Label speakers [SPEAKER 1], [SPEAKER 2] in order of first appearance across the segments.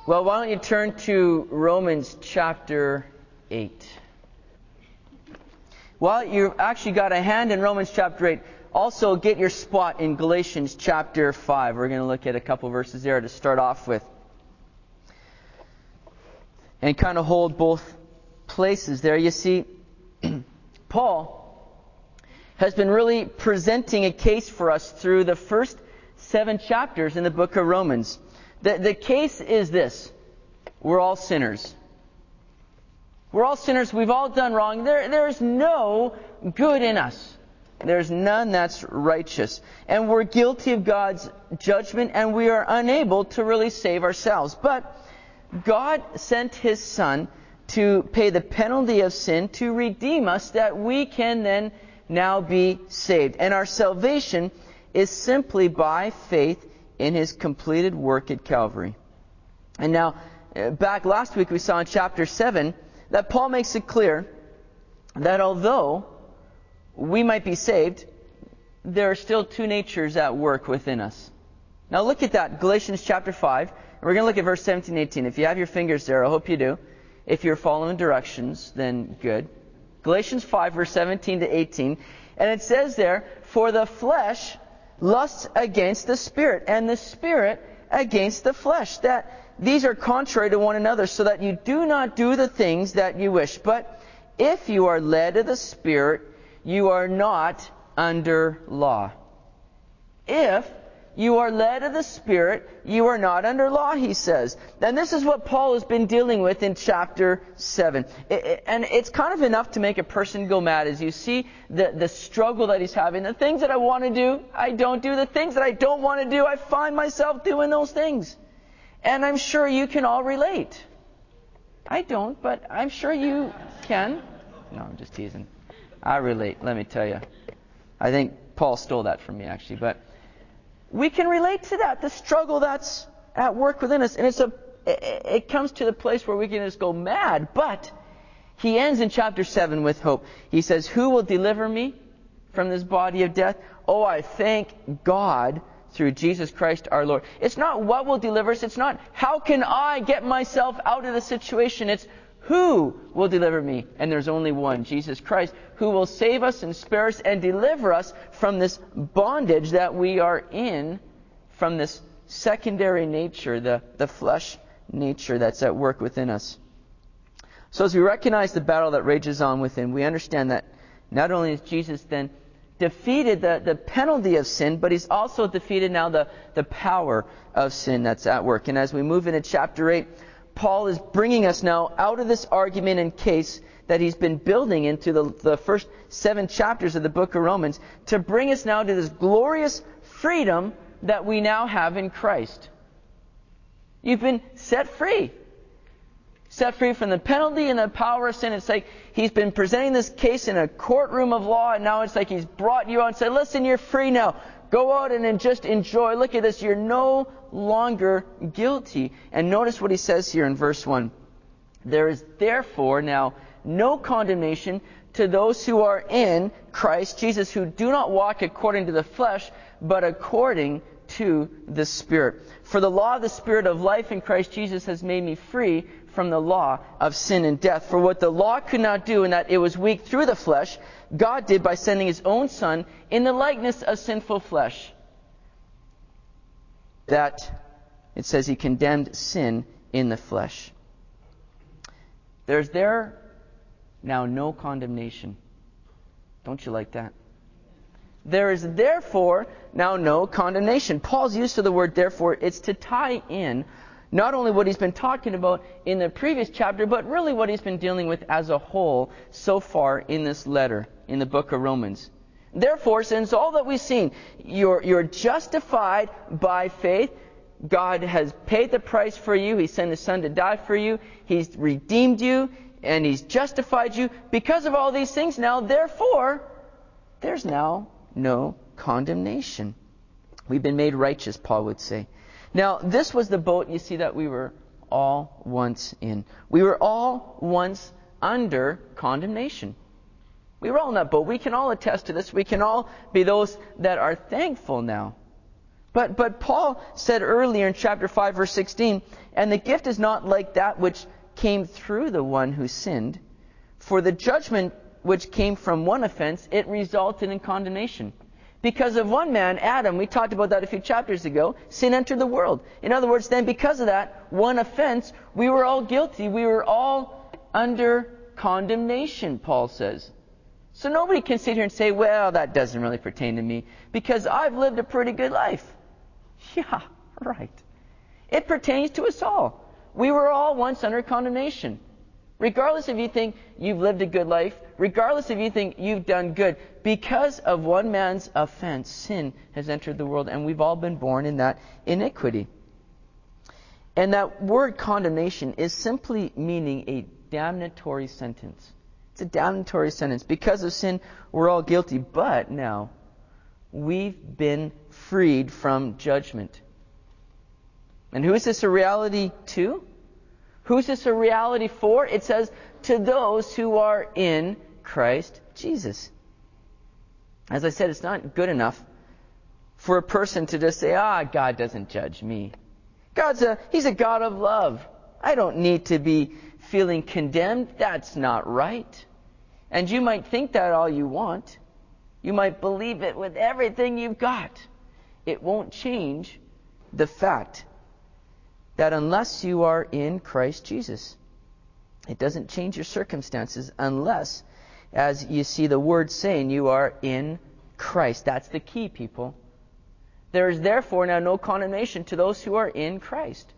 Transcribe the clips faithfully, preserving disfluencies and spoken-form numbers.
[SPEAKER 1] Well, why don't you turn to Romans chapter eight. Well, you've actually got a hand in Romans chapter eight. Also, get your spot in Galatians chapter five. We're going to look at a couple verses there to start off with. And kind of hold both places there. You see, Paul has been really presenting a case for us through the first seven chapters in the book of Romans. The, the case is this. We're all sinners. We're all sinners. We've all done wrong. There, there's no good in us. There's none that's righteous. And we're guilty of God's judgment, and we are unable to really save ourselves. But God sent His Son to pay the penalty of sin, to redeem us, that we can then now be saved. And our salvation is simply by faith in His completed work at Calvary. And now, back last week we saw in chapter seven that Paul makes it clear that although we might be saved, there are still two natures at work within us. Now look at that, Galatians chapter five. And we're going to look at verse seventeen and eighteen. If you have your fingers there, I hope you do. If you're following directions, then good. Galatians five, verse seventeen to eighteen. And it says there, "For the flesh lusts against the Spirit, and the Spirit against the flesh. That these are contrary to one another, so that you do not do the things that you wish. But if you are led of the Spirit, you are not under law." If you are led of the Spirit, you are not under law, he says. And this is what Paul has been dealing with in chapter seven. It, it, and it's kind of enough to make a person go mad as you see the, the struggle that he's having. The things that I want to do, I don't do. The things that I don't want to do, I find myself doing those things. And I'm sure you can all relate. I don't, but I'm sure you can. No, I'm just teasing. I relate, let me tell you. I think Paul stole that from me, actually. But we can relate to that, the struggle that's at work within us. And it's a, it, it comes to the place where we can just go mad. But he ends in chapter seven with hope. He says, "Who will deliver me from this body of death? Oh, I thank God through Jesus Christ our Lord." It's not what will deliver us. It's not how can I get myself out of the situation. It's who will deliver me? And there's only one, Jesus Christ, who will save us and spare us and deliver us from this bondage that we are in, from this secondary nature, the, the flesh nature that's at work within us. So as we recognize the battle that rages on within, we understand that not only has Jesus then defeated the, the penalty of sin, but He's also defeated now the, the power of sin that's at work. And as we move into chapter eight, Paul is bringing us now out of this argument and case that he's been building into the, the first seven chapters of the book of Romans to bring us now to this glorious freedom that we now have in Christ. You've been set free. Set free from the penalty and the power of sin. It's like he's been presenting this case in a courtroom of law, and now it's like he's brought you out and said, "Listen, you're free now. Go out and just enjoy. Look at this. You're no longer guilty." And notice what he says here in verse one. "There is therefore now no condemnation to those who are in Christ Jesus, who do not walk according to the flesh, but according to the Spirit. For the law of the Spirit of life in Christ Jesus has made me free from the law of sin and death. For what the law could not do, in that it was weak through the flesh, God did by sending His own Son in the likeness of sinful flesh." That, it says, He condemned sin in the flesh. There's there now no condemnation. Don't you like that? There is therefore now no condemnation. Paul's use of the word therefore, it's to tie in not only what he's been talking about in the previous chapter, but really what he's been dealing with as a whole so far in this letter, in the book of Romans. Therefore, since all that we've seen, you're, you're justified by faith. God has paid the price for you. He sent His Son to die for you. He's redeemed you, and He's justified you. Because of all these things now, therefore, there's now no condemnation. We've been made righteous, Paul would say. Now, this was the boat, you see, that we were all once in. We were all once under condemnation. We were all in that boat. We can all attest to this. We can all be those that are thankful now But but Paul said earlier in chapter five, verse sixteen, and the gift is not like that which came through the one who sinned. For the judgment which came from one offense, it resulted in condemnation. Because of one man, Adam, we talked about that a few chapters ago, sin entered the world. In other words, then because of that one offense, we were all guilty. We were all under condemnation, Paul says. So nobody can sit here and say, well, that doesn't really pertain to me because I've lived a pretty good life. Yeah, right. It pertains to us all. We were all once under condemnation. Regardless if you think you've lived a good life, regardless if you think you've done good, because of one man's offense, sin has entered the world, and we've all been born in that iniquity. And that word condemnation is simply meaning a damnatory sentence. It's a damnatory sentence. Because of sin, we're all guilty. But now, we've been freed from judgment. And who is this a reality to? Who's this a reality for? It says, to those who are in Christ Jesus. As I said, it's not good enough for a person to just say, ah, God doesn't judge me. God's a, He's a God of love. I don't need to be feeling condemned. That's not right. And you might think that all you want. You might believe it with everything you've got. It won't change the fact that unless you are in Christ Jesus, it doesn't change your circumstances unless, as you see the word saying, you are in Christ. That's the key, people. There is therefore now no condemnation to those who are in Christ.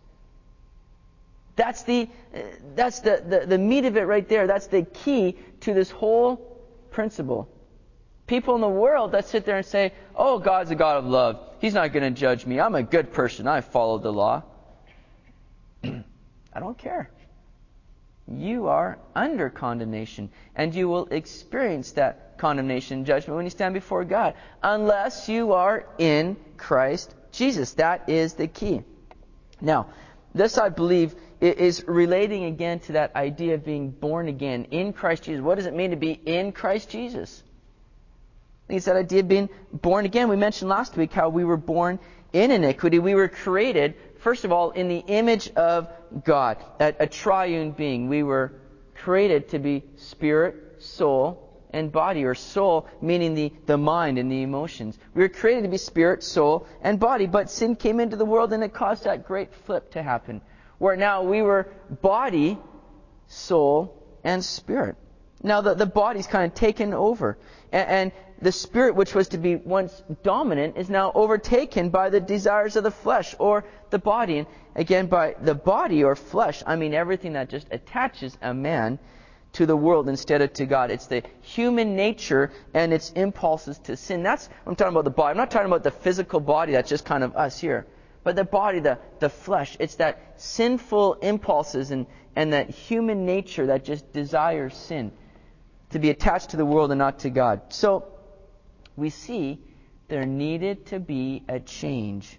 [SPEAKER 1] That's the that's the, the, the meat of it right there. That's the key to this whole principle. People in the world that sit there and say, oh, God's a God of love. He's not going to judge me. I'm a good person. I followed the law. I don't care. You are under condemnation, and you will experience that condemnation and judgment when you stand before God, unless you are in Christ Jesus. That is the key. Now, this, I believe, is relating again to that idea of being born again in Christ Jesus. What does it mean to be in Christ Jesus? I think it's that idea of being born again. We mentioned last week how we were born in iniquity. We were created, first of all, in the image of God, a, a triune being. We were created to be spirit, soul, and body, or soul meaning the, the mind and the emotions. We were created to be spirit, soul, and body, but sin came into the world and it caused that great flip to happen, where now we were body, soul, and spirit. Now the, the body's kind of taken over, and, and the spirit, which was to be once dominant, is now overtaken by the desires of the flesh or the body. And again, by the body or flesh, I mean everything that just attaches a man to the world instead of to God. It's the human nature and its impulses to sin. That's what I'm talking about, the body. I'm not talking about the physical body that's just kind of us here. But the body, the, the flesh, it's that sinful impulses and, and that human nature that just desires sin, to be attached to the world and not to God. So, we see there needed to be a change.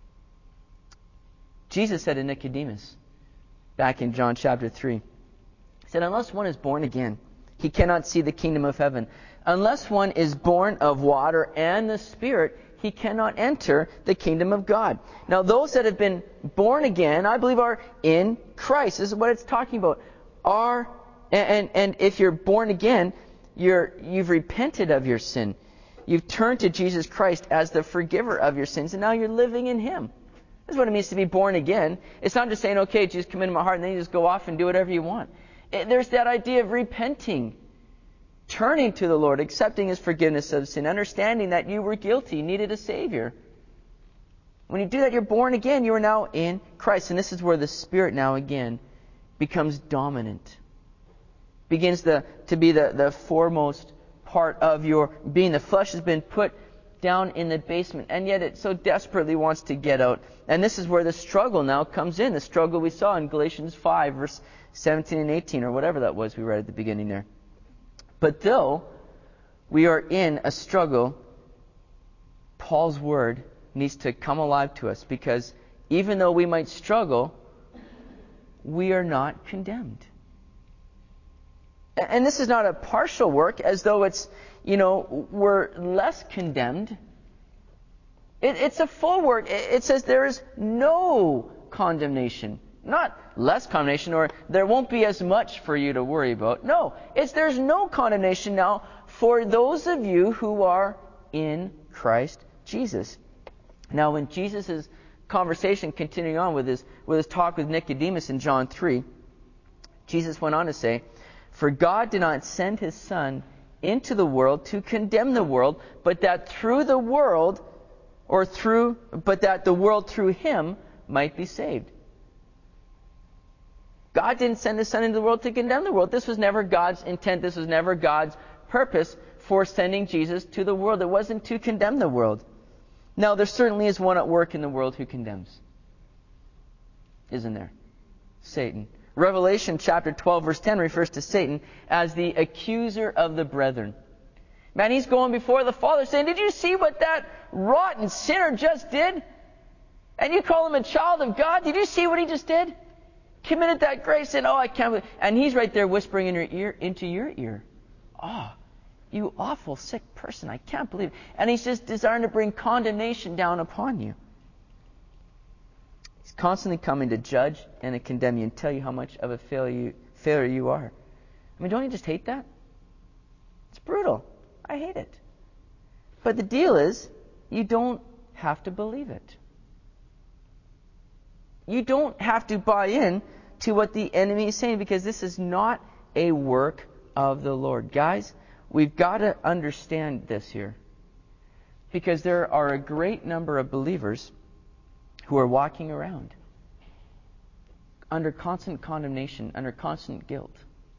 [SPEAKER 1] Jesus said to Nicodemus, back in John chapter three, He said, unless one is born again, he cannot see the kingdom of heaven. Unless one is born of water and the Spirit, he cannot enter the kingdom of God. Now, those that have been born again, I believe, are in Christ. This is what it's talking about. Are and and, and if you're born again, you're you've repented of your sin. You've turned to Jesus Christ as the forgiver of your sins, and now you're living in Him. This is what it means to be born again. It's not just saying, okay, Jesus, come into my heart, and then you just go off and do whatever you want. It, there's that idea of repenting, turning to the Lord, accepting His forgiveness of sin, understanding that you were guilty, needed a Savior. When you do that, you're born again. You are now in Christ. And this is where the Spirit now again becomes dominant. Begins the, to be the, the foremost part of your being. The flesh has been put down in the basement, and yet it so desperately wants to get out. And this is where the struggle now comes in. The struggle we saw in Galatians five, verse seventeen and eighteen, or whatever that was we read at the beginning there. But though we are in a struggle, Paul's word needs to come alive to us, because even though we might struggle, we are not condemned. And this is not a partial work, as though it's, you know, we're less condemned. It, it's a full word. It, it says there is no condemnation. Not less condemnation, or there won't be as much for you to worry about. No, it's there's no condemnation now for those of you who are in Christ Jesus. Now, when Jesus' conversation continuing on with his with his talk with Nicodemus in John three, Jesus went on to say, "For God did not send his Son into the world to condemn the world, but that through the world, or through, but that the world through him might be saved." God didn't send his Son into the world to condemn the world. This was never God's intent. This was never God's purpose for sending Jesus to the world. It wasn't to condemn the world. Now, there certainly is one at work in the world who condemns. Isn't there? Satan. Revelation chapter twelve verse ten refers to Satan as the accuser of the brethren. Man, he's going before the Father saying, "Did you see what that rotten sinner just did? And you call him a child of God? Did you see what he just did? Committed that grave sin. Oh, I can't believe." And he's right there whispering in your ear, into your ear, "Oh, you awful sick person. I can't believe it." And he's just desiring to bring condemnation down upon you. He's constantly coming to judge and to condemn you and tell you how much of a failure you, failure you are. I mean, don't you just hate that? It's brutal. I hate it. But the deal is, you don't have to believe it. You don't have to buy in to what the enemy is saying, because this is not a work of the Lord. Guys, we've got to understand this here. Because there are a great number of believers who are walking around under constant condemnation, under constant guilt.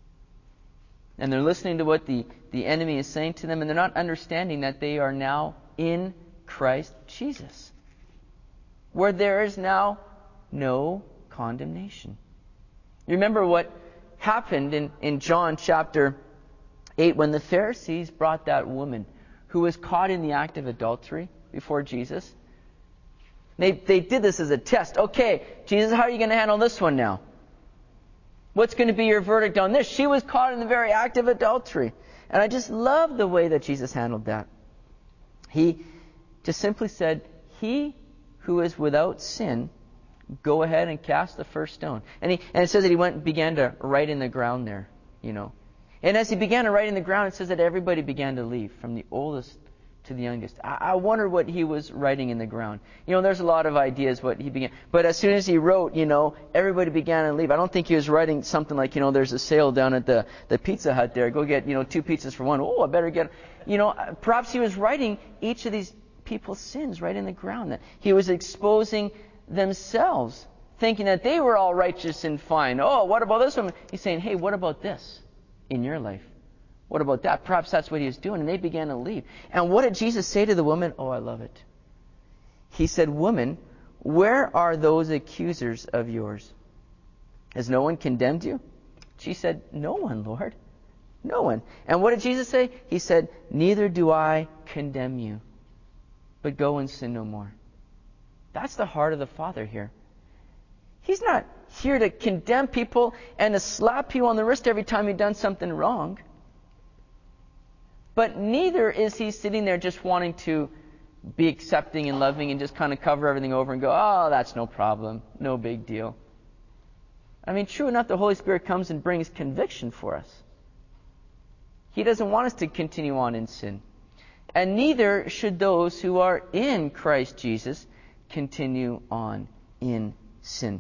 [SPEAKER 1] And they're listening to what the, the enemy is saying to them, and they're not understanding that they are now in Christ Jesus, where there is now no condemnation. You remember what happened in, in John chapter eight when the Pharisees brought that woman who was caught in the act of adultery before Jesus. They, they did this as a test. Okay, Jesus, how are you going to handle this one now? What's going to be your verdict on this? She was caught in the very act of adultery. And I just love the way that Jesus handled that. He just simply said, "He who is without sin, go ahead and cast the first stone." And he and it says that he went and began to write in the ground there, you know. And as he began to write in the ground, it says that everybody began to leave, from the oldest to the youngest. I, I wonder what he was writing in the ground. You know, there's a lot of ideas what he began. But as soon as he wrote, you know, everybody began to leave. I don't think he was writing something like, you know, there's a sale down at the, the Pizza Hut there. Go get, you know, two pizzas for one. Oh, I better get, you know, perhaps he was writing each of these people's sins right in the ground. That he was exposing themselves, thinking that they were all righteous and fine. Oh, what about this woman? He's saying, hey, what about this in your life? What about that? Perhaps that's what he was doing. And they began to leave. And what did Jesus say to the woman? Oh, I love it. He said, "Woman, where are those accusers of yours? Has no one condemned you?" She said, "No one, Lord. No one." And what did Jesus say? He said, "Neither do I condemn you, but go and sin no more." That's the heart of the Father here. He's not here to condemn people and to slap you on the wrist every time you've done something wrong. But neither is he sitting there just wanting to be accepting and loving and just kind of cover everything over and go, "Oh, that's no problem, no big deal." I mean, true enough, the Holy Spirit comes and brings conviction for us. He doesn't want us to continue on in sin. And neither should those who are in Christ Jesus continue on in sin.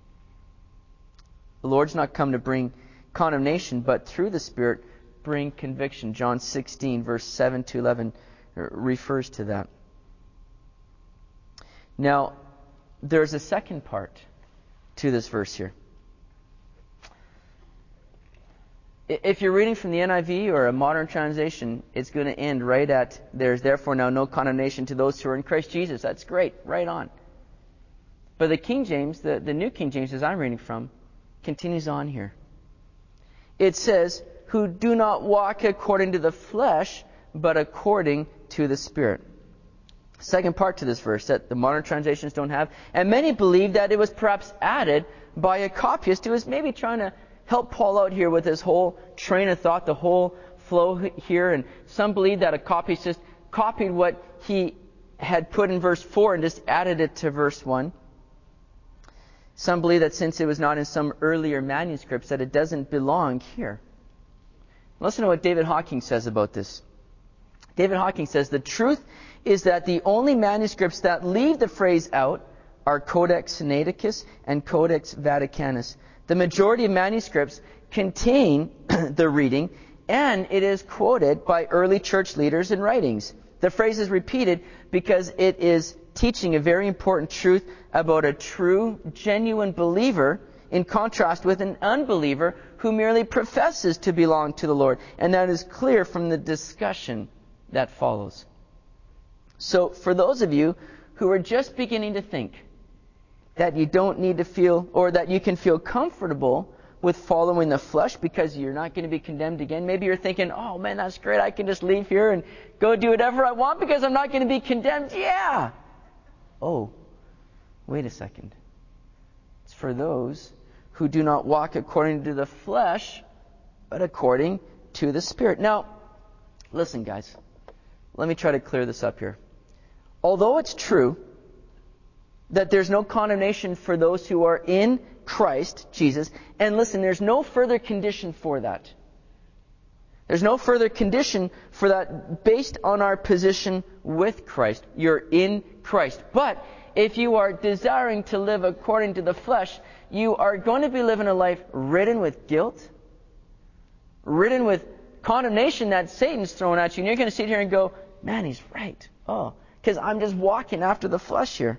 [SPEAKER 1] The Lord's not come to bring condemnation, but through the Spirit bring conviction. John sixteen, verse seven to eleven refers to that. Now, there's a second part to this verse here. If you're reading from the N I V or a modern translation, it's going to end right at, "There's therefore now no condemnation to those who are in Christ Jesus." That's great, right on. But the King James, the, the New King James, as I'm reading from, continues on here. It says, "Who do not walk according to the flesh, but according to the Spirit." Second part to this verse that the modern translations don't have. And many believe that it was perhaps added by a copyist who was maybe trying to help Paul out here with his whole train of thought, the whole flow here. And some believe that a copyist just copied what he had put in verse four and just added it to verse one. Some believe that since it was not in some earlier manuscripts, that it doesn't belong here. Listen to what David Hawking says about this. David Hawking says, the truth is that the only manuscripts that leave the phrase out are Codex Sinaiticus and Codex Vaticanus. The majority of manuscripts contain the reading, and it is quoted by early church leaders in writings. The phrase is repeated because it is teaching a very important truth about a true, genuine believer, in contrast with an unbeliever who merely professes to belong to the Lord. And that is clear from the discussion that follows. So, for those of you who are just beginning to think that you don't need to feel, or that you can feel comfortable with following the flesh because you're not going to be condemned again. Maybe you're thinking, oh man, that's great. I can just leave here and go do whatever I want because I'm not going to be condemned. Yeah. Oh, wait a second. It's for those who do not walk according to the flesh, but according to the Spirit. Now, listen, guys. Let me try to clear this up here. Although it's true that there's no condemnation for those who are in Christ Jesus, and listen, there's no further condition for that. There's no further condition for that based on our position with Christ. You're in Christ. But if you are desiring to live according to the flesh, you are going to be living a life ridden with guilt, ridden with condemnation that Satan's throwing at you. And you're going to sit here and go, man, he's right. Oh, because I'm just walking after the flesh here.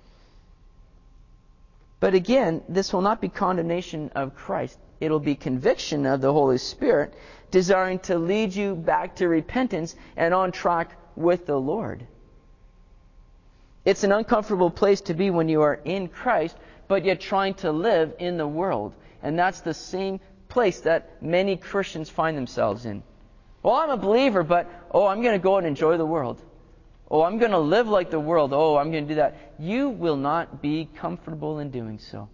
[SPEAKER 1] But again, this will not be condemnation of Christ. It'll be conviction of the Holy Spirit, desiring to lead you back to repentance and on track with the Lord. It's an uncomfortable place to be when you are in Christ, but yet trying to live in the world. And that's the same place that many Christians find themselves in. Well, I'm a believer, but, oh, I'm going to go and enjoy the world. Oh, I'm going to live like the world. Oh, I'm going to do that. You will not be comfortable in doing so.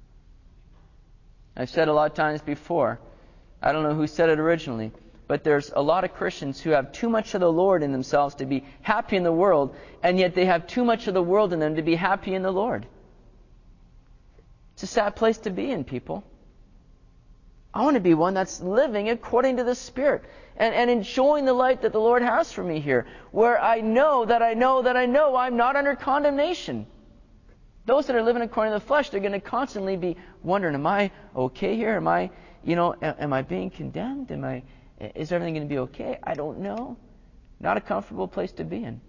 [SPEAKER 1] I've said a lot of times before, I don't know who said it originally, but there's a lot of Christians who have too much of the Lord in themselves to be happy in the world, and yet they have too much of the world in them to be happy in the Lord. It's a sad place to be in, people. I want to be one that's living according to the Spirit and, and enjoying the life that the Lord has for me here, where I know that I know that I know I'm not under condemnation. Those that are living according to the flesh, they're going to constantly be wondering, am I okay here? Am I, you know, am I being condemned? Am I, is everything going to be okay? I don't know. Not a comfortable place to be in.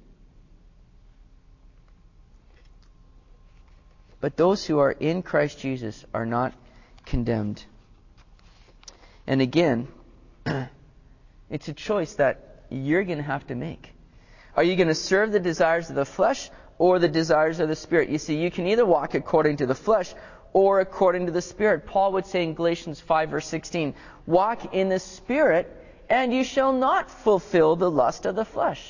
[SPEAKER 1] But those who are in Christ Jesus are not condemned. And again, it's a choice that you're going to have to make. Are you going to serve the desires of the flesh or the desires of the Spirit? You see, you can either walk according to the flesh or according to the Spirit. Paul would say in Galatians five verse sixteen, walk in the Spirit and you shall not fulfill the lust of the flesh.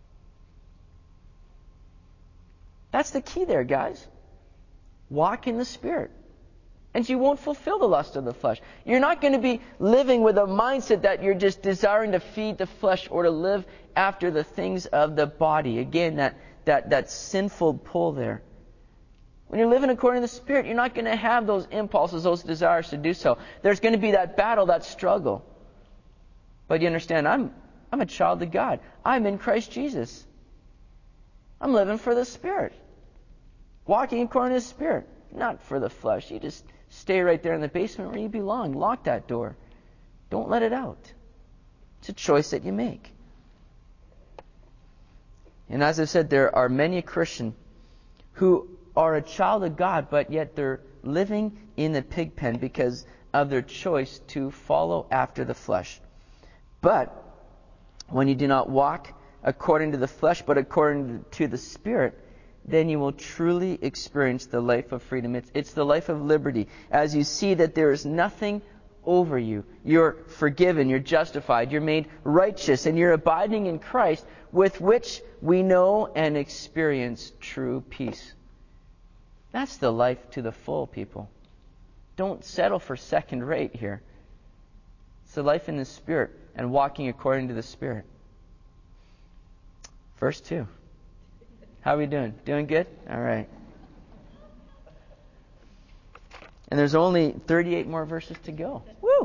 [SPEAKER 1] That's the key there, guys. Walk in the Spirit. And you won't fulfill the lust of the flesh. You're not going to be living with a mindset that you're just desiring to feed the flesh or to live after the things of the body. Again, that, that, that sinful pull there. When you're living according to the Spirit, you're not going to have those impulses, those desires to do so. There's going to be that battle, that struggle. But you understand, I'm, I'm a child of God. I'm in Christ Jesus. I'm living for the Spirit. Walking according to the Spirit. Not for the flesh. You just stay right there in the basement where you belong. Lock that door. Don't let it out. It's a choice that you make. And as I said, there are many Christians who are a child of God, but yet they're living in the pig pen because of their choice to follow after the flesh. But when you do not walk according to the flesh, but according to the Spirit, then you will truly experience the life of freedom. It's, it's the life of liberty. As you see that there is nothing over you. You're forgiven, you're justified, you're made righteous, and you're abiding in Christ, with which we know and experience true peace. That's the life to the full, people. Don't settle for second rate here. It's the life in the Spirit and walking according to the Spirit. Verse two. How are we doing? Doing good? All right. And there's only thirty-eight more verses to go. Woo!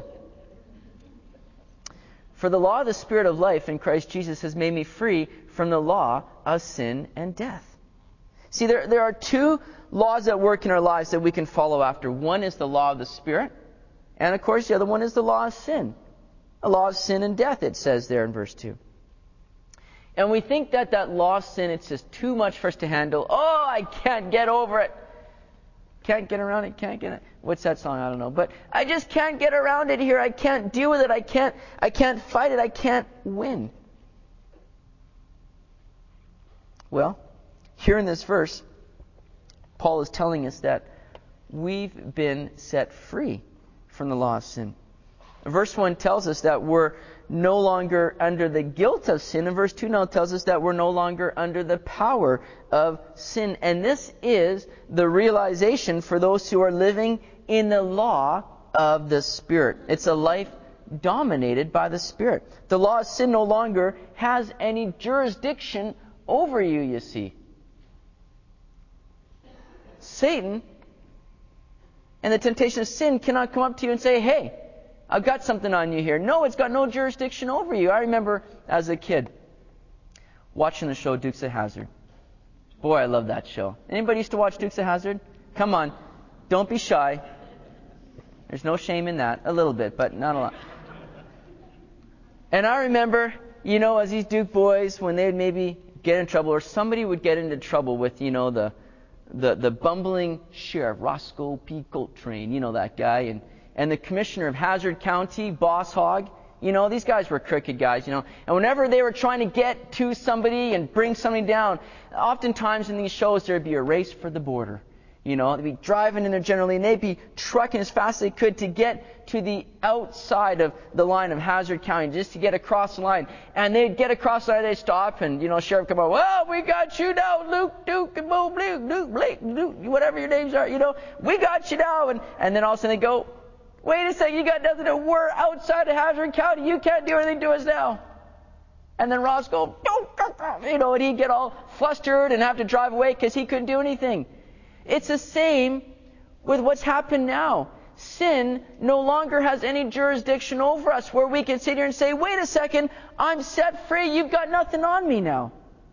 [SPEAKER 1] For the law of the Spirit of life in Christ Jesus has made me free from the law of sin and death. See, there, there are two laws at work in our lives that we can follow after. One is the law of the Spirit. And of course, the other one is the law of sin. The law of sin and death, it says there in verse two. And we think that that law of sin, it's just too much for us to handle. Oh, I can't get over it. Can't get around it, can't get it. What's that song? I don't know. But I just can't get around it here. I can't deal with it. I can't, I can't fight it. I can't win. Well, here in this verse, Paul is telling us that we've been set free from the law of sin. Verse one tells us that we're no longer under the guilt of sin. And verse two now tells us that we're no longer under the power of sin. And this is the realization for those who are living in the law of the Spirit. It's a life dominated by the Spirit. The law of sin no longer has any jurisdiction over you, you see. Satan and the temptation of sin cannot come up to you and say, hey, I've got something on you here. No, it's got no jurisdiction over you. I remember as a kid watching the show Dukes of Hazzard. Boy, I love that show. Anybody used to watch Dukes of Hazzard? Come on. Don't be shy. There's no shame in that. A little bit, but not a lot. And I remember, you know, as these Duke boys, when they'd maybe get in trouble, or somebody would get into trouble with, you know, the the, the bumbling sheriff, Roscoe P. Coltrane, you know that guy, and And the commissioner of Hazard County, Boss Hogg, you know, these guys were crooked guys, you know. And whenever they were trying to get to somebody and bring somebody down, oftentimes in these shows there'd be a race for the border. You know, they'd be driving in there generally, and they'd be trucking as fast as they could to get to the outside of the line of Hazard County, just to get across the line. And they'd get across the line, they'd stop, and, you know, sheriff come out, well, we got you now, Luke, Duke, and Bo, Luke, Luke, Blake, Luke, whatever your names are, you know, we got you now. And, and then all of a sudden they go, wait a second, you got nothing to, we're outside of Hazard County, you can't do anything to us now. And then Roscoe, you know, and he'd get all flustered and have to drive away because he couldn't do anything. It's the same with what's happened now. Sin no longer has any jurisdiction over us where we can sit here and say, wait a second, I'm set free, you've got nothing on me now.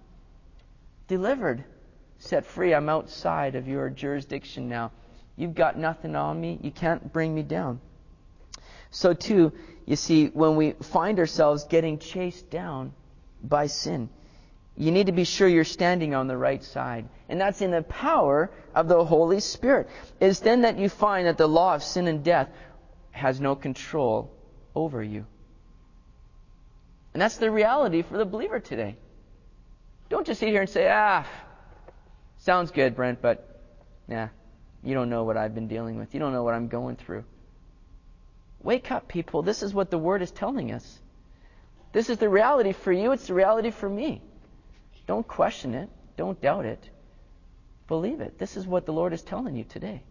[SPEAKER 1] Delivered, set free, I'm outside of your jurisdiction now. You've got nothing on me, you can't bring me down. So too, you see, when we find ourselves getting chased down by sin, you need to be sure you're standing on the right side. And that's in the power of the Holy Spirit. It's then that you find that the law of sin and death has no control over you. And that's the reality for the believer today. Don't just sit here and say, ah, sounds good, Brent, but nah, you don't know what I've been dealing with. You don't know what I'm going through. Wake up, people. This is what the Word is telling us. This is the reality for you. It's the reality for me. Don't question it. Don't doubt it. Believe it. This is what the Lord is telling you today.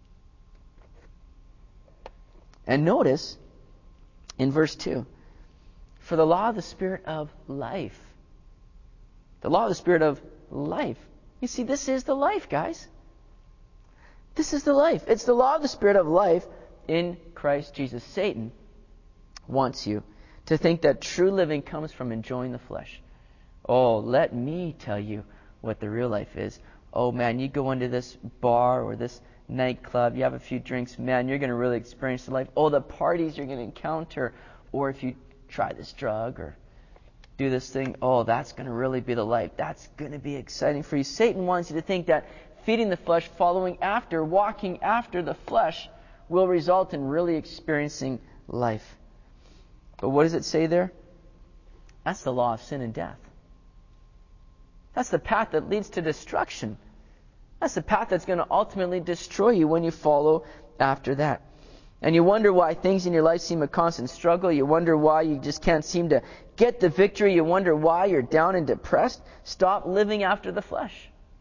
[SPEAKER 1] And notice in verse two, for the law of the Spirit of life. The law of the Spirit of life. You see, this is the life, guys. This is the life. It's the law of the Spirit of life in Christ Jesus. Satan wants you to think that true living comes from enjoying the flesh. Oh, let me tell you what the real life is. Oh, man, you go into this bar or this nightclub, you have a few drinks, man, you're going to really experience the life. Oh, the parties you're going to encounter. Or if you try this drug or do this thing, oh, that's going to really be the life. That's going to be exciting for you. Satan wants you to think that feeding the flesh, following after, walking after the flesh will result in really experiencing life. But what does it say there? That's the law of sin and death. That's the path that leads to destruction. That's the path that's going to ultimately destroy you when you follow after that. And you wonder why things in your life seem a constant struggle. You wonder why you just can't seem to get the victory. You wonder why you're down and depressed. Stop living after the flesh.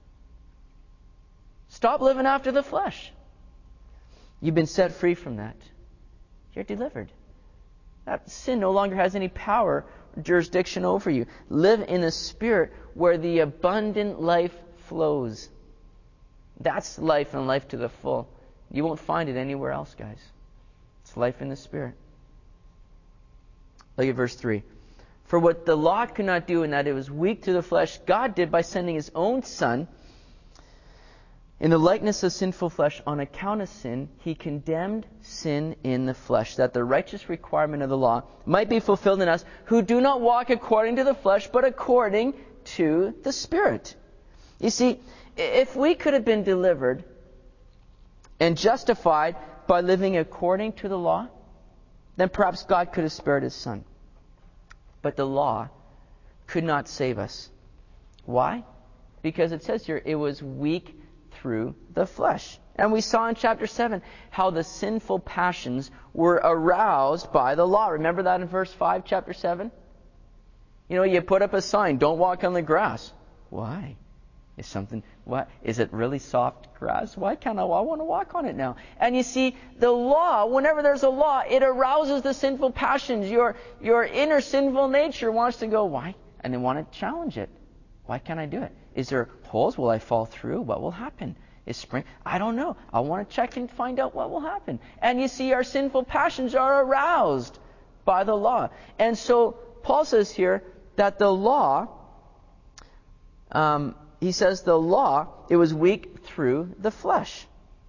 [SPEAKER 1] Stop living after the flesh. You've been set free from that. You're delivered. That sin no longer has any power jurisdiction over you. Live in the Spirit where the abundant life flows. That's life and life to the full. You won't find it anywhere else, guys. It's life in the Spirit. Look at verse three. For what the law could not do in that it was weak through the flesh, God did by sending His own Son in the likeness of sinful flesh. On account of sin, He condemned sin in the flesh, that the righteous requirement of the law might be fulfilled in us, who do not walk according to the flesh, but according to the Spirit. You see, if we could have been delivered and justified by living according to the law, then perhaps God could have spared His Son. But the law could not save us. Why? Because it says here, it was weak through the flesh. And we saw in chapter seven how the sinful passions were aroused by the law. Remember that in verse five, chapter seven? You know, you put up a sign, don't walk on the grass. Why? Is something, what? Is it really soft grass? Why can't I? I want to walk on it now. And you see, the law, whenever there's a law, it arouses the sinful passions. Your, your inner sinful nature wants to go, why? And they want to challenge it. Why can't I do it? Is there holes? Will I fall through? What will happen? Is spring? I don't know. I want to check and find out what will happen. And you see, our sinful passions are aroused by the law. And so, Paul says here that the law, um, he says the law, it was weak through the flesh.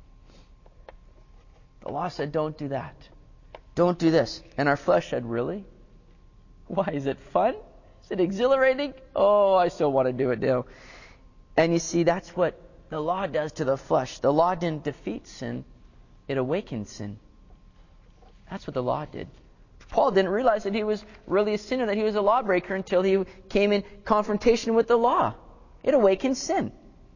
[SPEAKER 1] The law said, don't do that. Don't do this. And our flesh said, really? Why? Is it fun? Is it exhilarating? Oh, I still want to do it now. And you see, that's what the law does to the flesh. The law didn't defeat sin. It awakened sin. That's what the law did. Paul didn't realize that he was really a sinner, that he was a lawbreaker until he came in confrontation with the law. It awakened sin.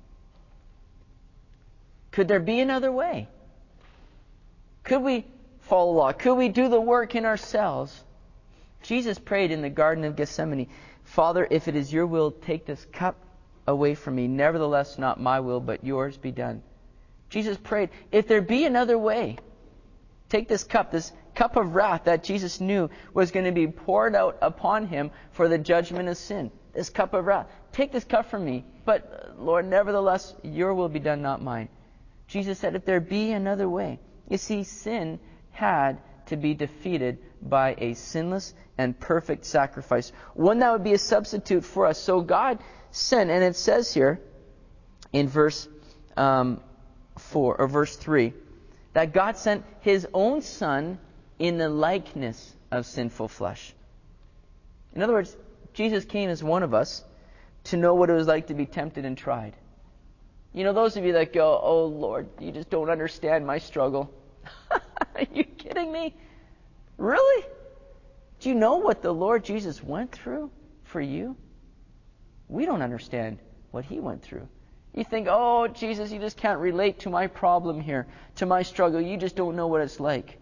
[SPEAKER 1] Could there be another way? Could we follow the law? Could we do the work in ourselves? Jesus prayed in the Garden of Gethsemane, Father, if it is your will, take this cup away from me. Nevertheless, not my will, but yours be done. Jesus prayed, if there be another way, take this cup, this cup of wrath that Jesus knew was going to be poured out upon Him for the judgment of sin. This cup of wrath. Take this cup from me, but Lord, nevertheless, your will be done, not mine. Jesus said, if there be another way. You see, sin had to be defeated by a sinless and perfect sacrifice. One that would be a substitute for us. So God sent, and it says here in verse um, four or verse three, that God sent His own Son in the likeness of sinful flesh. In other words, Jesus came as one of us to know what it was like to be tempted and tried. You know, those of you that go, oh Lord, you just don't understand my struggle. Are you kidding me? Really? Do you know what the Lord Jesus went through for you? We don't understand what He went through. You think, oh Jesus, you just can't relate to my problem here, to my struggle. You just don't know what it's like.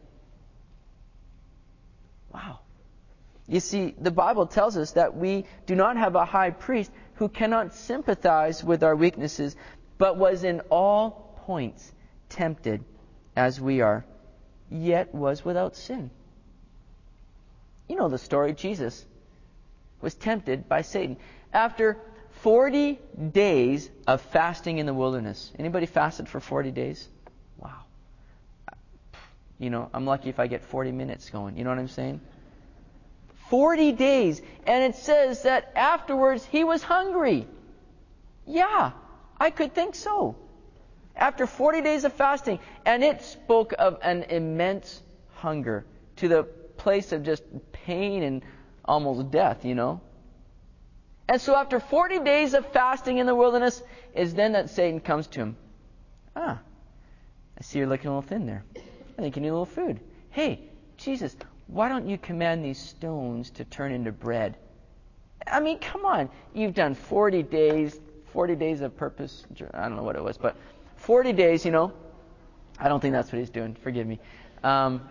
[SPEAKER 1] Wow. You see, the Bible tells us that we do not have a high priest who cannot sympathize with our weaknesses, but was in all points tempted as we are, yet was without sin. You know the story. Jesus was tempted by Satan. After forty days of fasting in the wilderness. Anybody fasted for forty days? Wow. You know, I'm lucky if I get forty minutes going. You know what I'm saying? forty days. And it says that afterwards he was hungry. Yeah, I could think so. After forty days of fasting. And it spoke of an immense hunger to the place of just pain and almost death, you know. And so after forty days of fasting in the wilderness is then that Satan comes to him. Ah, I see you're looking a little thin there. I think you need a little food. Hey, Jesus, why don't you command these stones to turn into bread? I mean, come on. You've done forty days, forty days of purpose. I don't know what it was, but forty days, you know. I don't think that's what he's doing. Forgive me. Um,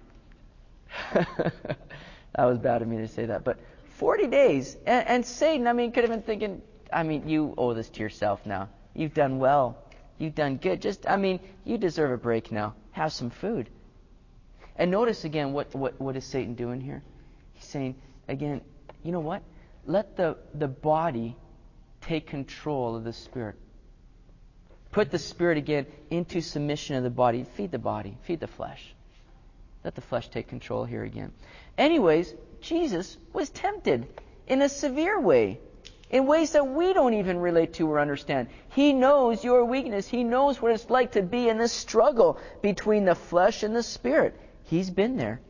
[SPEAKER 1] that was bad of me to say that. But forty days. And, and Satan, I mean, could have been thinking, I mean, you owe this to yourself now. You've done well. You've done good. Just, I mean, you deserve a break now. Have some food. And notice again, what, what, what is Satan doing here? He's saying, again, you know what? Let the, the body take control of the spirit. Put the spirit again into submission of the body. Feed the body. Feed the flesh. Let the flesh take control here again. Anyways, Jesus was tempted in a severe way, in ways that we don't even relate to or understand. He knows your weakness. He knows what it's like to be in this struggle between the flesh and the spirit. He's been there.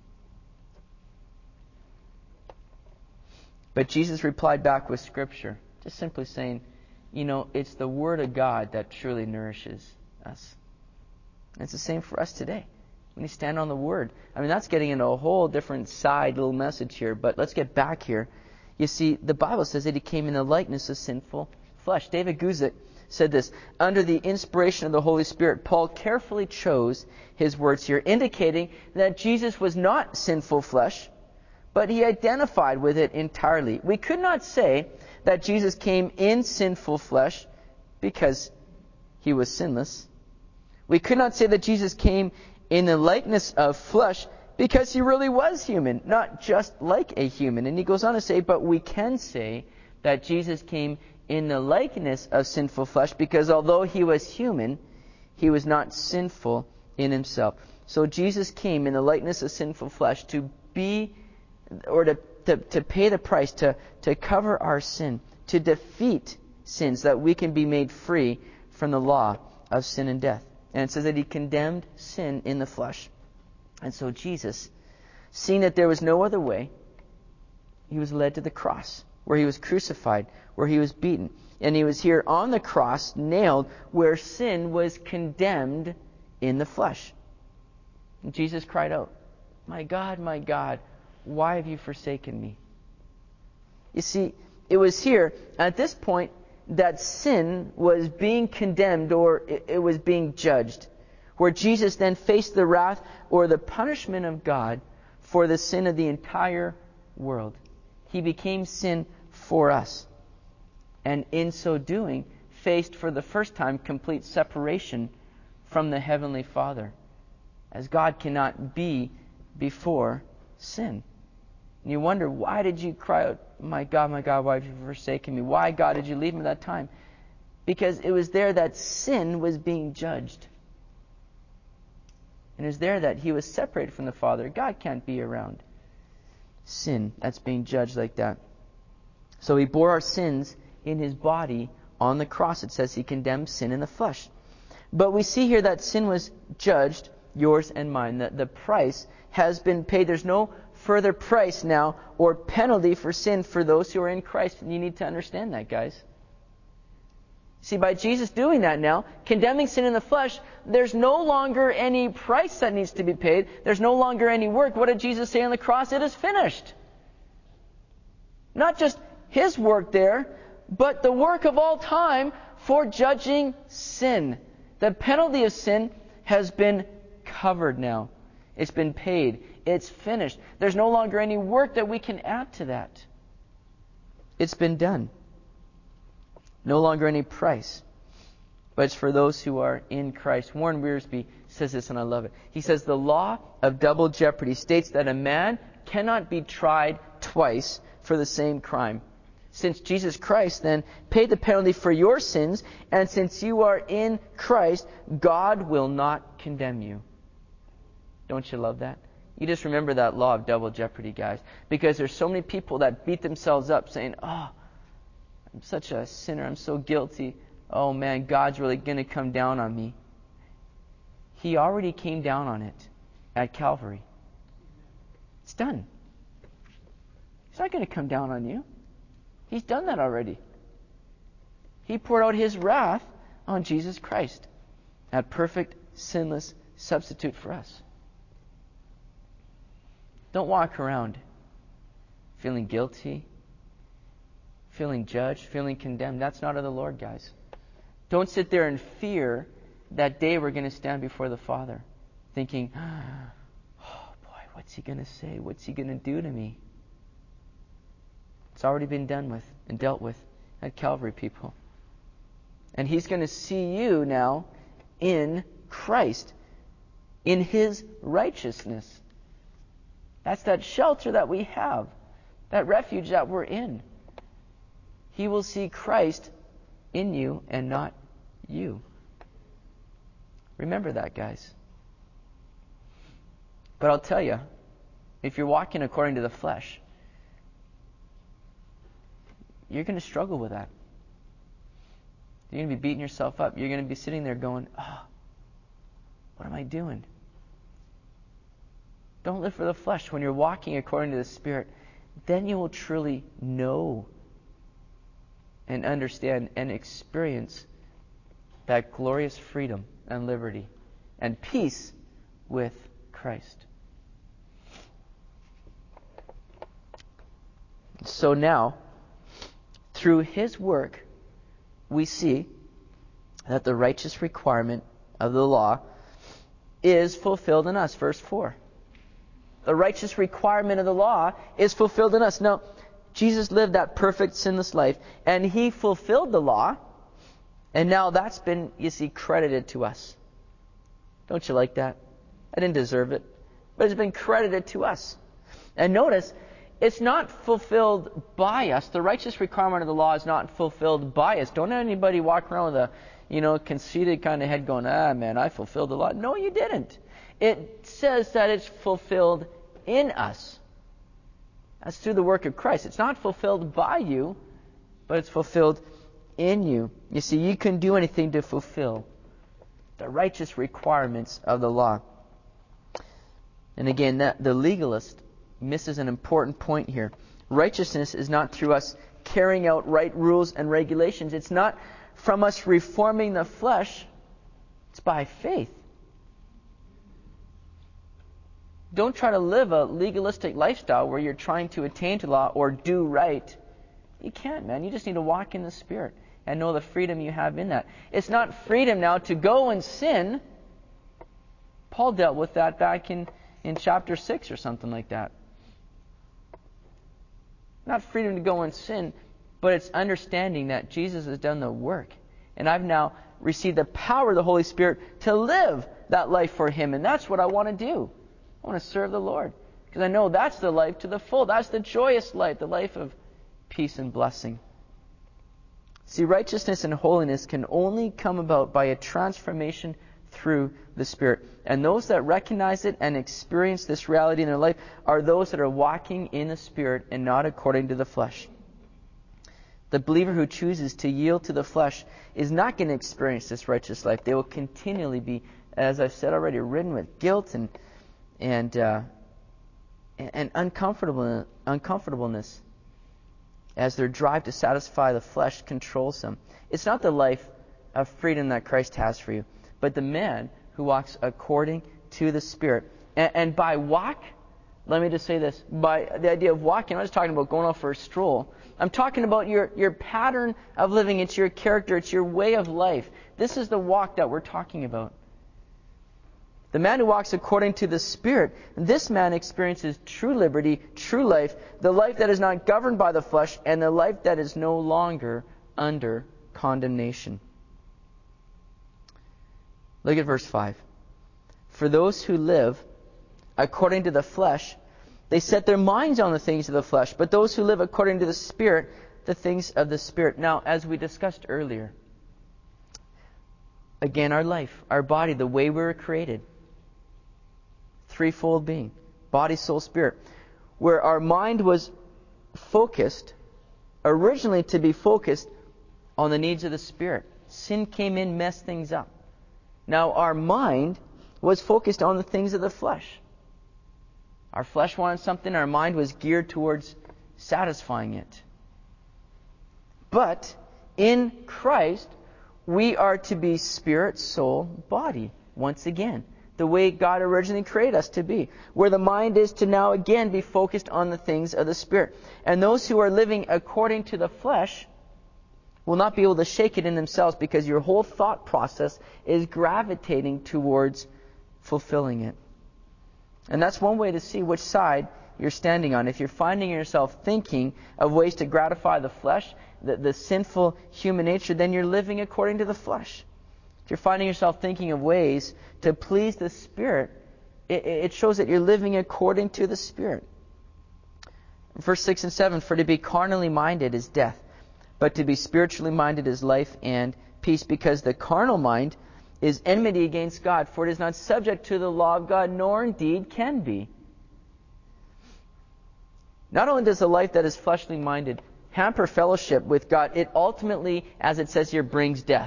[SPEAKER 1] But Jesus replied back with Scripture, just simply saying, you know, it's the Word of God that truly nourishes us. And it's the same for us today. When you stand on the Word. I mean, that's getting into a whole different side little message here, but let's get back here. You see, the Bible says that He came in the likeness of sinful flesh. David Guzik said this, under the inspiration of the Holy Spirit, Paul carefully chose his words here, indicating that Jesus was not sinful flesh, but He identified with it entirely. We could not say that Jesus came in sinful flesh because He was sinless. We could not say that Jesus came in the likeness of flesh because He really was human, not just like a human. And he goes on to say, but we can say that Jesus came in the likeness of sinful flesh because although He was human, He was not sinful in Himself. So Jesus came in the likeness of sinful flesh to be, or to, to, to pay the price, to, to cover our sin, to defeat sin so that we can be made free from the law of sin and death. And it says that He condemned sin in the flesh. And so Jesus, seeing that there was no other way, He was led to the cross, where He was crucified, where He was beaten. And He was here on the cross, nailed, where sin was condemned in the flesh. And Jesus cried out, my God, my God, why have You forsaken Me? You see, it was here, at this point, that sin was being condemned, or it, it was being judged, where Jesus then faced the wrath or the punishment of God for the sin of the entire world. He became sin for us, and in so doing faced for the first time complete separation from the Heavenly Father, as God cannot be before sin. And you wonder, why did You cry out, my God, my God, why have You forsaken Me? Why, God, did You leave Me at that time? Because it was there that sin was being judged. And it was there that He was separated from the Father. God can't be around sin that's being judged like that. So He bore our sins in His body on the cross. It says He condemned sin in the flesh. But we see here that sin was judged, yours and mine. That the price has been paid. There's no further price now or penalty for sin for those who are in Christ. And you need to understand that, guys. See, by Jesus doing that now, condemning sin in the flesh, there's no longer any price that needs to be paid. There's no longer any work. What did Jesus say on the cross? It is finished. Not just His work there, but the work of all time for judging sin. The penalty of sin has been covered now. It's been paid. It's finished. There's no longer any work that we can add to that. It's been done. No longer any price. But it's for those who are in Christ. Warren Wiersbe says this, and I love it. He says, the law of double jeopardy states that a man cannot be tried twice for the same crime. Since Jesus Christ then paid the penalty for your sins, and since you are in Christ, God will not condemn you. Don't you love that? You just remember that law of double jeopardy, guys. Because there's so many people that beat themselves up saying, oh, I'm such a sinner. I'm so guilty. Oh, man, God's really going to come down on me. He already came down on it at Calvary. It's done. He's not going to come down on you. He's done that already. He poured out His wrath on Jesus Christ, that perfect, sinless substitute for us. Don't walk around feeling guilty, feeling judged, feeling condemned. That's not of the Lord, guys. Don't sit there and fear that day we're going to stand before the Father, thinking, oh boy, what's He going to say? What's He going to do to me? It's already been done with and dealt with at Calvary, people. And He's going to see you now in Christ, in His righteousness. That's that shelter that we have. that refuge that we're in. He will see Christ in you and not you. Remember that, guys. But I'll tell you, if you're walking according to the flesh, you're going to struggle with that. You're going to be beating yourself up. You're going to be sitting there going, oh, what am I doing? Don't live for the flesh. When you're walking according to the Spirit, then you will truly know and understand and experience that glorious freedom and liberty and peace with Christ. So now, through His work, we see that the righteous requirement of the law is fulfilled in us. Verse four. The righteous requirement of the law is fulfilled in us. Now, Jesus lived that perfect sinless life, and He fulfilled the law, and now that's been, you see, credited to us. Don't you like that? I didn't deserve it, but it's been credited to us. And notice, it's not fulfilled by us. The righteous requirement of the law is not fulfilled by us. Don't anybody walk around with a, you know, conceited kind of head going, ah, man, I fulfilled the law. No, you didn't. It says that it's fulfilled in us. That's through the work of Christ. It's not fulfilled by you, but it's fulfilled in you. You see, you can do anything to fulfill the righteous requirements of the law. And again, that, the legalist misses an important point here. Righteousness is not through us carrying out right rules and regulations. It's not from us reforming the flesh. It's by faith. Don't try to live a legalistic lifestyle where you're trying to attain to law or do right. You can't, man. You just need to walk in the Spirit and know the freedom you have in that. It's not freedom now to go and sin. Paul dealt with that back in, in chapter six or something like that. Not freedom to go and sin, but it's understanding that Jesus has done the work. And I've now received the power of the Holy Spirit to live that life for Him. And that's what I want to do. I want to serve the Lord. Because I know that's the life to the full. That's the joyous life, the life of peace and blessing. See, righteousness and holiness can only come about by a transformation through the Spirit. And those that recognize it and experience this reality in their life are those that are walking in the Spirit and not according to the flesh. The believer who chooses to yield to the flesh is not going to experience this righteous life. They will continually be, as I've said already, ridden with guilt and and uh, and uncomfortable uncomfortableness as their drive to satisfy the flesh controls them. It's not the life of freedom that Christ has for you, but the man who walks according to the Spirit. And, and by walk, let me just say this, by the idea of walking, I'm not just talking about going off for a stroll. I'm talking about your, your pattern of living. It's your character. It's your way of life. This is the walk that we're talking about. The man who walks according to the Spirit, this man experiences true liberty, true life, the life that is not governed by the flesh, and the life that is no longer under condemnation. Look at verse five. For those who live according to the flesh, they set their minds on the things of the flesh, but those who live according to the Spirit, the things of the Spirit. Now, as we discussed earlier, again, our life, our body, the way we were created, threefold being, body, soul, spirit, where our mind was focused, originally to be focused on the needs of the Spirit. Sin came in, messed things up. Now our mind was focused on the things of the flesh. Our flesh wanted something, our mind was geared towards satisfying it. But in Christ, we are to be spirit, soul, body, once again. The way God originally created us to be. Where the mind is to now again be focused on the things of the Spirit. And those who are living according to the flesh will not be able to shake it in themselves because your whole thought process is gravitating towards fulfilling it. And that's one way to see which side you're standing on. If you're finding yourself thinking of ways to gratify the flesh, the, the sinful human nature, then you're living according to the flesh. If you're finding yourself thinking of ways to please the Spirit, it, it shows that you're living according to the Spirit. Verse six and seven, for to be carnally minded is death, but to be spiritually minded is life and peace, because the carnal mind is enmity against God, for it is not subject to the law of God, nor indeed can be. Not only does a life that is fleshly minded hamper fellowship with God, it ultimately, as it says here, brings death.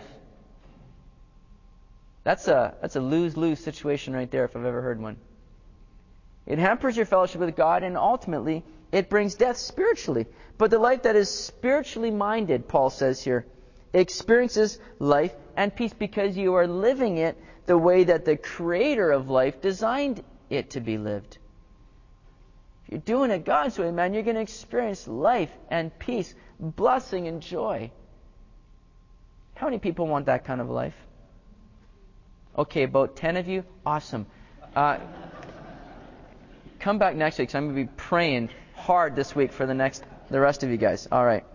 [SPEAKER 1] That's a, that's a lose-lose situation right there, if I've ever heard one. It hampers your fellowship with God, and ultimately it brings death spiritually. But the life that is spiritually minded, Paul says here, experiences life and peace because you are living it the way that the Creator of life designed it to be lived. If you're doing it God's way, man, you're going to experience life and peace, blessing and joy. How many people want that kind of a life? Okay, about ten of you. Awesome. Uh, come back next week, because I'm going to be praying hard this week for the next, the rest of you guys. All right.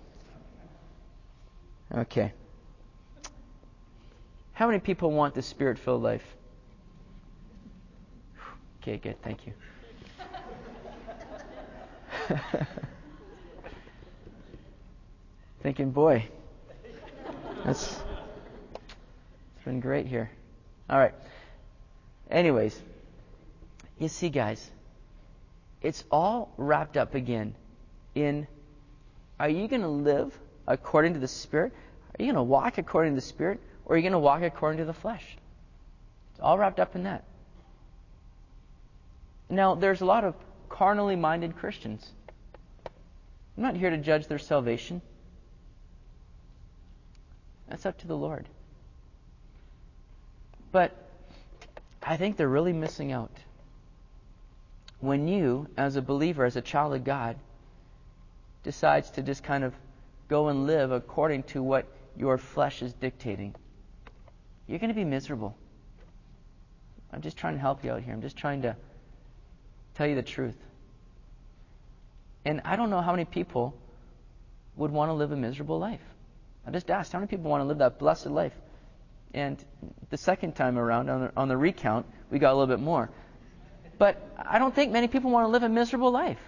[SPEAKER 1] Okay. How many people want the Spirit-filled life? Okay, good. Thank you. Thinking, boy, that's it's been great here. All right. Anyways, you see, guys, it's all wrapped up again in, are you going to live according to the Spirit? Are you going to walk according to the Spirit? Or are you going to walk according to the flesh? It's all wrapped up in that. Now, there's a lot of carnally minded Christians. I'm not here to judge their salvation. That's up to the Lord. But I think they're really missing out when you, as a believer, as a child of God, decides to just kind of go and live according to what your flesh is dictating. You're going to be miserable. I'm just trying to help you out here. I'm just trying to tell you the truth. And I don't know how many people would want to live a miserable life. I just asked, how many people want to live that blessed life? And the second time around, on the, on the recount, we got a little bit more. But I don't think many people want to live a miserable life.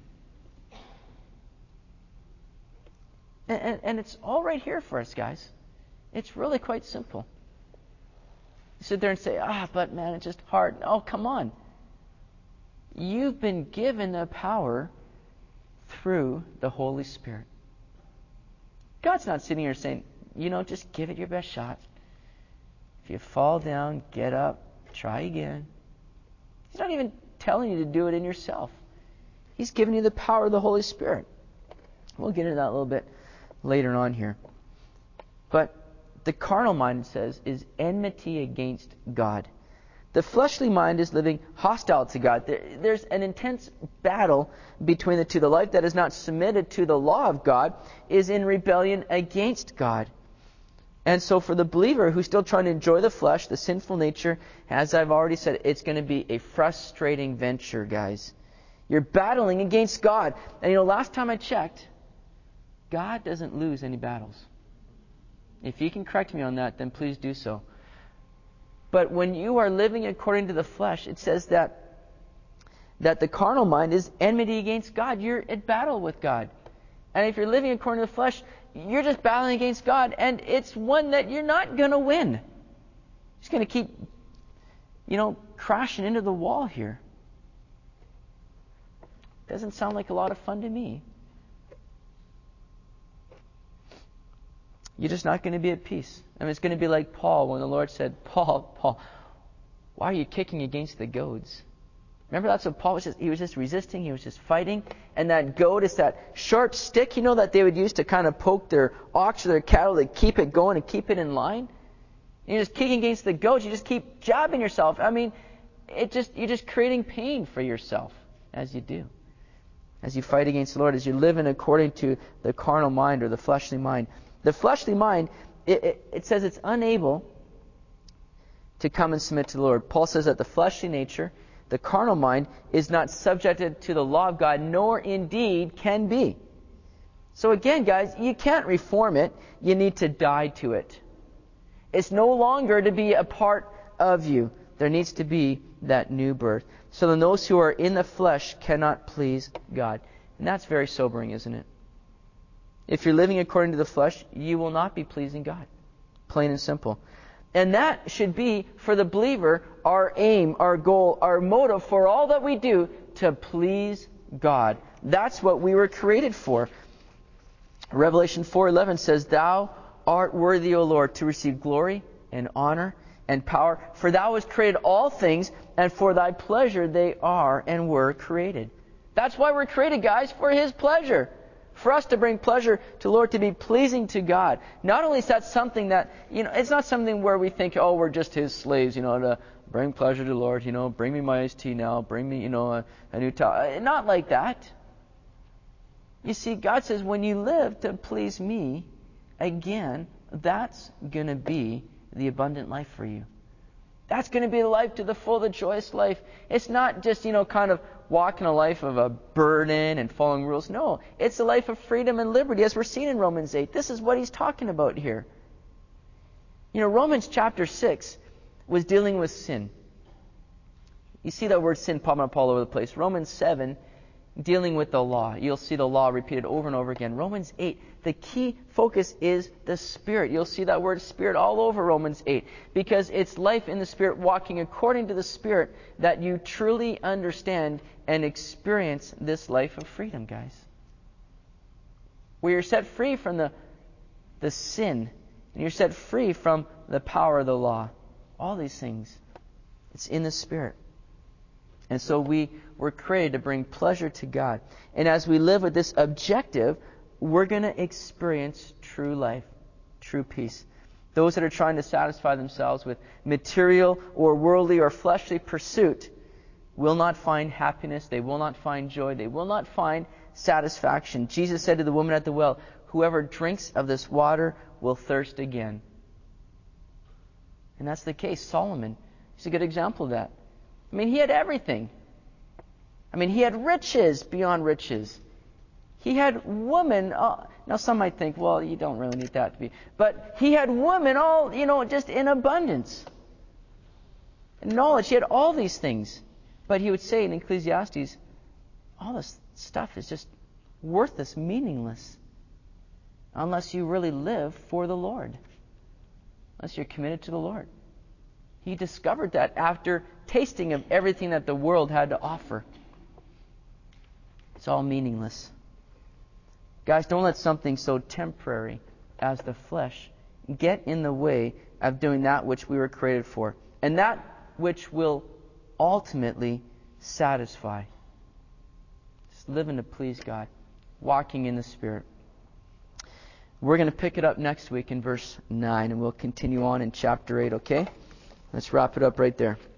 [SPEAKER 1] And, and, and it's all right here for us, guys. It's really quite simple. You sit there and say, ah, but man, it's just hard. Oh, come on. You've been given the power through the Holy Spirit. God's not sitting here saying, you know, just give it your best shot. If you fall down, get up, try again. He's not even telling you to do it in yourself. He's giving you the power of the Holy Spirit. We'll get into that a little bit later on here. But the carnal mind, it says, is enmity against God. The fleshly mind is living hostile to God. There, there's an intense battle between the two. The life that is not submitted to the law of God is in rebellion against God. And so for the believer who's still trying to enjoy the flesh, the sinful nature, as I've already said, it's going to be a frustrating venture, guys. You're battling against God. And you know, last time I checked, God doesn't lose any battles. If you can correct me on that, then please do so. But when you are living according to the flesh, it says that that the carnal mind is enmity against God. You're at battle with God. And if you're living according to the flesh, you're just battling against God. And it's one that you're not going to win. You're just going to keep, you know, crashing into the wall here. Doesn't sound like a lot of fun to me. You're just not going to be at peace. I mean, it's going to be like Paul when the Lord said, Paul, Paul, why are you kicking against the goads? Remember, that's what Paul was just, he was just resisting, he was just fighting. And that goad is that sharp stick, you know, that they would use to kind of poke their ox or their cattle to keep it going and keep it in line. And you're just kicking against the goads, you just keep jabbing yourself. I mean, it just you're just creating pain for yourself as you do. As you fight against the Lord, as you live in according to the carnal mind or the fleshly mind. The fleshly mind, it, it, it says it's unable to come and submit to the Lord. Paul says that the fleshly nature, the carnal mind, is not subjected to the law of God, nor indeed can be. So again, guys, you can't reform it. You need to die to it. It's no longer to be a part of you. There needs to be that new birth. So then those who are in the flesh cannot please God. And that's very sobering, isn't it? If you're living according to the flesh, you will not be pleasing God. Plain and simple. And that should be, for the believer, our aim, our goal, our motive for all that we do, to please God. That's what we were created for. Revelation four eleven says, Thou art worthy, O Lord, to receive glory and honor and power, for Thou hast created all things, and for Thy pleasure they are and were created. That's why we're created, guys, for His pleasure. For us to bring pleasure to the Lord, to be pleasing to God. Not only is that something that, you know, it's not something where we think, oh, we're just His slaves, you know, to bring pleasure to the Lord, you know, bring me my iced tea now, bring me, you know, a, a new towel. Not like that. You see, God says, when you live to please me, again, that's going to be the abundant life for you. That's going to be the life to the full, the joyous life. It's not just, you know, kind of walking a life of a burden and following rules. No, it's a life of freedom and liberty, as we're seeing in Romans eight. This is what he's talking about here. You know, Romans chapter six was dealing with sin. You see that word sin popping up all over the place. Romans seven, dealing with the law. You'll see the law repeated over and over again. Romans eight, the key focus is the Spirit. You'll see that word Spirit all over Romans eight, because it's life in the Spirit, walking according to the Spirit, that you truly understand and experience this life of freedom, guys. Where you're set free from the, the sin, and you're set free from the power of the law. All these things. It's in the Spirit. And so we were created to bring pleasure to God. And as we live with this objective, we're going to experience true life, true peace. Those that are trying to satisfy themselves with material or worldly or fleshly pursuit will not find happiness. They will not find joy. They will not find satisfaction. Jesus said to the woman at the well, whoever drinks of this water will thirst again. And that's the case. Solomon is a good example of that. I mean, he had everything. I mean, he had riches beyond riches. He had women. Uh, now, some might think, well, you don't really need that to be. But he had women all, you know, just in abundance. Knowledge. He had all these things. But he would say in Ecclesiastes, all this stuff is just worthless, meaningless, unless you really live for the Lord. Unless you're committed to the Lord. He discovered that after tasting of everything that the world had to offer. It's all meaningless. Guys, don't let something so temporary as the flesh get in the way of doing that which we were created for. And that which will ultimately satisfy. Just living to please God. Walking in the Spirit. We're going to pick it up next week in verse nine, and we'll continue on in chapter eight, okay? Let's wrap it up right there.